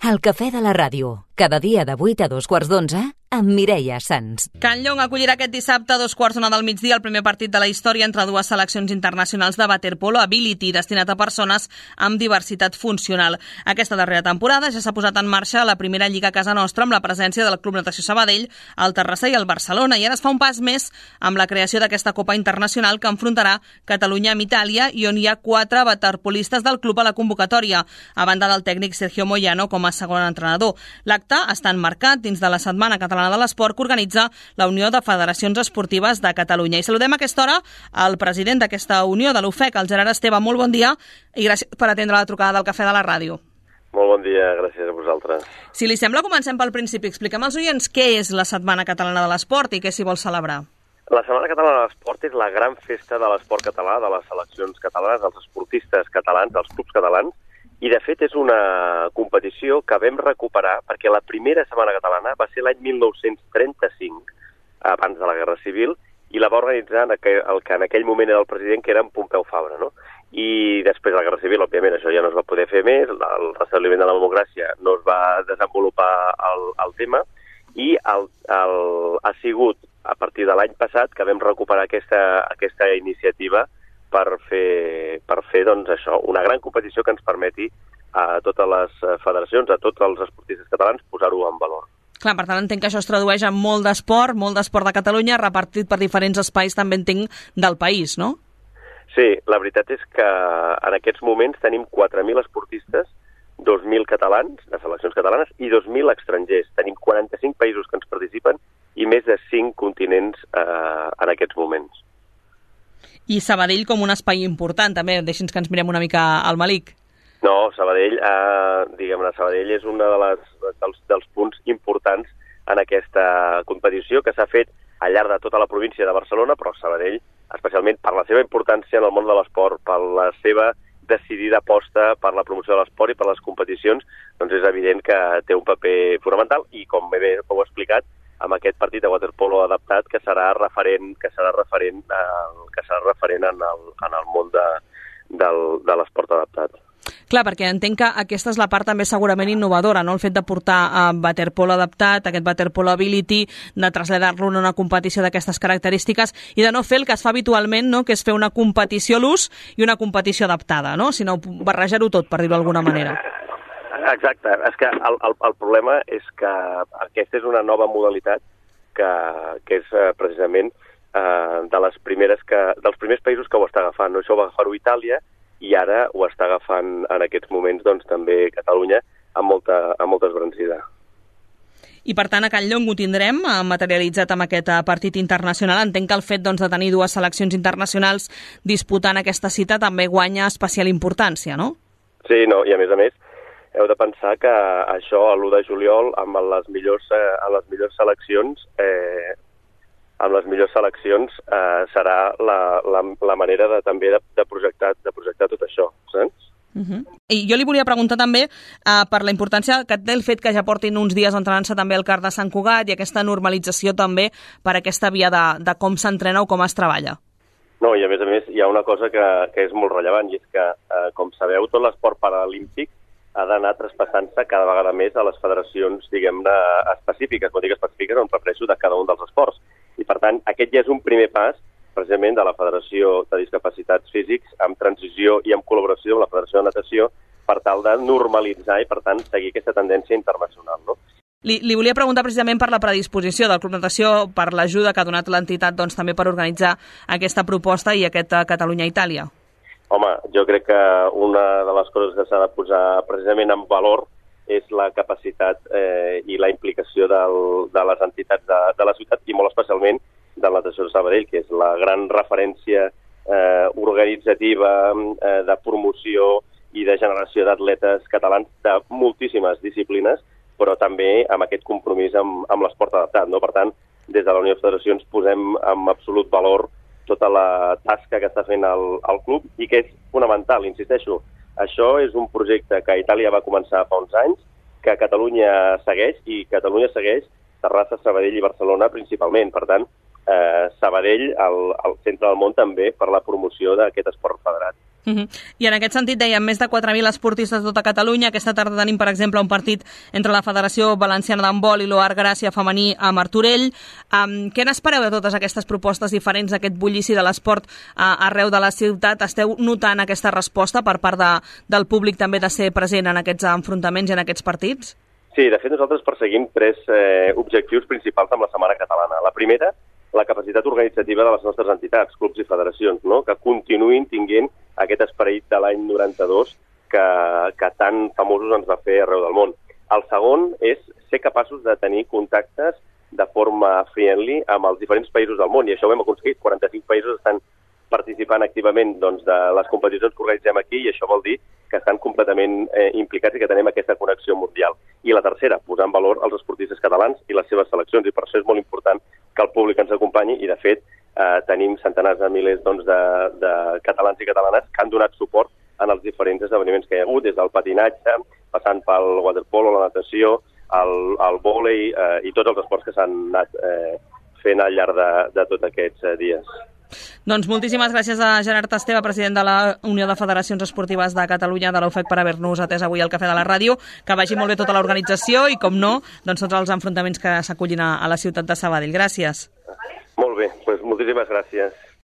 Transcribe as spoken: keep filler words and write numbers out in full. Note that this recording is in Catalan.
El cafè de la ràdio, cada dia de vuit a dos quarts d'onze, amb Mireia Sans. Can Llong acollirà aquest dissabte a dos quarts d'una del migdia el primer partit de la història entre dues seleccions internacionals de waterpolo Ability, destinat a persones amb diversitat funcional. Aquesta darrera temporada ja s'ha posat en marxa la primera lliga a casa nostra amb la presència del Club Natació Sabadell, el Terrassa i el Barcelona, i ara es fa un pas més amb la creació d'aquesta Copa Internacional que enfrontarà Catalunya amb Itàlia i on hi ha quatre waterpolistes del club a la convocatòria, a banda del tècnic Sergio Moyano com a segon entrenador. L'acte està enmarcat dins de la Setmana Catalana de l'Esport que organitza la Unió de Federacions Esportives de Catalunya. I saludem a aquesta hora el president d'aquesta Unió, de l'U F E C, el Gerard Esteve. Molt bon dia i gràcies per atendre la trucada del Cafè de la Ràdio. Molt bon dia, gràcies a vosaltres. Si li sembla, comencem pel principi. Expliquem als oients què és la Setmana Catalana de l'Esport i què s'hi vol celebrar. La Setmana Catalana de l'Esport és la gran festa de l'esport català, de les seleccions catalanes, dels esportistes catalans, dels clubs catalans, i de fet és una competició que vam recuperar perquè la primera Setmana Catalana va ser l'any mil nou-cents trenta-cinc, abans de la Guerra Civil, i la va organitzar el que en aquell moment era el president, que era en Pompeu Fabra, no? I després de la Guerra Civil, òbviament, això ja no es va poder fer més, el restabliment de la democràcia no es va desenvolupar el, el tema, i el, el, ha sigut a partir de l'any passat que vam recuperar aquesta, aquesta iniciativa per fer, per fer doncs, això, una gran competició que ens permeti a totes les federacions, a tots els esportistes catalans, posar-ho en valor. Clar, per tant, entenc que això es tradueix en molt d'esport, molt d'esport de Catalunya, repartit per diferents espais, també entenc, del país, no? Sí, la veritat és que en aquests moments tenim quatre mil esportistes, dos mil catalans, de seleccions catalanes, i dos mil estrangers. Tenim quaranta-cinc països que ens participen i més de cinc continents eh, en aquests moments. I Sabadell com un espai important, també. Deixi'ns que ens mirem una mica al Malic. No, Sabadell, eh, diguem-ne, Sabadell és un de les, dels, dels punts importants en aquesta competició que s'ha fet al llarg de tota la província de Barcelona, però Sabadell, especialment per la seva importància en el món de l'esport, per la seva decidida aposta per la promoció de l'esport i per les competicions, doncs és evident que té un paper fonamental i, com bé heu explicat, amb aquest partit de waterpolo adaptat que serà referent, que serà referent, eh, que serà referent en el, en el món de, del, de l'esport adaptat. Clar, perquè entenc que aquesta és la part també segurament innovadora, no? El fet de portar a waterpolo adaptat, aquest waterpolo ability, de traslladar-lo en una competició d'aquestes característiques i de no fer el que es fa habitualment, no? Que és fer una competició a l'ús i una competició adaptada, no? Sinó barrejar-ho tot, per dir-ho d'alguna manera. Exacte, és que el, el, el problema és que aquesta és una nova modalitat que, que és eh, precisament eh, de les primeres que, dels primers països que ho està agafant. No? Això ho va agafar-ho Itàlia i ara ho està agafant en aquests moments doncs, també Catalunya amb molta, amb molta esbrancida. I per tant a Can Llong ho tindrem materialitzat amb aquest partit internacional. Entenc que el fet doncs, de tenir dues seleccions internacionals disputant aquesta cita també guanya especial importància, no? Sí, no, i a més a més heu de pensar que això, l'u de juliol, amb les millors, eh, amb les millors seleccions, eh, amb les millors seleccions eh, serà la, la, la manera de, també de, de, projectar, de projectar tot això, saps? Uh-huh. I jo li volia preguntar també eh, per la importància que té el fet que ja portin uns dies entrenant-se també al CAR de Sant Cugat i aquesta normalització també per aquesta via de, de com s'entrena o com es treballa. No, i a més a més hi ha una cosa que, que és molt rellevant i és que, eh, com sabeu, tot l'esport paralímpic ha d'anar traspassant-se cada vegada més a les federacions, diguem-ne, específiques, quan dic específiques, em refereixo de cada un dels esports. I, per tant, aquest ja és un primer pas, precisament, de la Federació de Discapacitats Físics, amb transició i amb col·laboració amb la Federació de Natació, per tal de normalitzar i, per tant, seguir aquesta tendència internacional, no? Li, li volia preguntar precisament per la predisposició del Club Natació, per l'ajuda que ha donat l'entitat doncs, també per organitzar aquesta proposta i aquest Catalunya-Itàlia. Home, jo crec que una de les coses que s'ha de posar precisament en valor és la capacitat eh, i la implicació del, de les entitats de, de la ciutat i molt especialment de la Natació de Sabadell, que és la gran referència eh, organitzativa, eh, de promoció i de generació d'atletes catalans de moltíssimes disciplines, però també amb aquest compromís amb, amb l'esport adaptat, no? Per tant, des de la Unió de Federacions posem en absolut valor tota la tasca que està fent el, el club i que és fonamental, insisteixo. Això és un projecte que Itàlia va començar fa uns anys, que Catalunya segueix i Catalunya segueix Terrassa, Sabadell i Barcelona principalment. Per tant, eh, Sabadell al, al centre del món també per la promoció d'aquest esport federat. Uh-huh. I en aquest sentit, dèiem, més de quatre mil esportistes de tota Catalunya. Aquesta tarda tenim, per exemple, un partit entre la Federació Valenciana d'Handbol i l'O A R Gràcia femení a Martorell. Um, què n'espereu de totes aquestes propostes diferents, d'aquest bullici de l'esport uh, arreu de la ciutat? Esteu notant aquesta resposta per part de, del públic també de ser present en aquests enfrontaments i en aquests partits? Sí, de fet nosaltres perseguim tres eh, objectius principals amb la Setmana Catalana. La primera, la capacitat organitzativa de les nostres entitats, clubs i federacions, no? Que continuïn tinguent aquest esperit de l'any noranta-dos que, que tan famosos ens va fer arreu del món. El segon és ser capaços de tenir contactes de forma friendly amb els diferents països del món, i això ho hem aconseguit. quaranta-cinc països estan participant activament doncs, de les competicions que organitzem aquí, i això vol dir que estan completament eh, implicats i que tenim aquesta connexió mundial. I la tercera, posar en valor els esportistes catalans i les seves seleccions, i per això és molt important que el públic ens acompanyi, i de fet eh, tenim centenars de milers doncs, de, de catalans i catalanes que han donat suport en els diferents esdeveniments que hi ha hagut, des del patinatge, passant pel waterpolo, la natació, el, el vòlei eh, i tots els esports que s'han anat eh, fent al llarg de, de tots aquests eh, dies. Doncs moltíssimes gràcies a Gerard Esteve, president de la Unió de Federacions Esportives de Catalunya, de l'U F E C, per haver-nos atès avui al Cafè de la Ràdio. Que vagi molt bé tota l'organització i, com no, doncs tots els enfrontaments que s'acullin a la ciutat de Sabadell. Gràcies. Molt bé, doncs moltíssimes gràcies.